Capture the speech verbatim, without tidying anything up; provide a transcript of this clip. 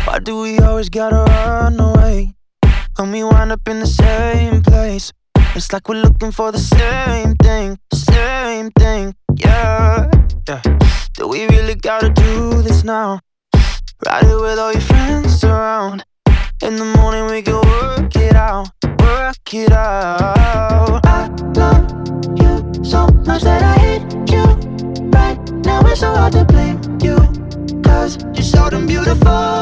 Why do we always gotta run away when we wind up in the same place? It's like we're looking for the same thing, same thing, yeah, yeah. Do we really gotta do this now? Ride it with all your friends around. In the morning we can work it out, work it out. I love you so much that I hate you. Right now it's so hard to blame you, 'cause you're so damn beautiful.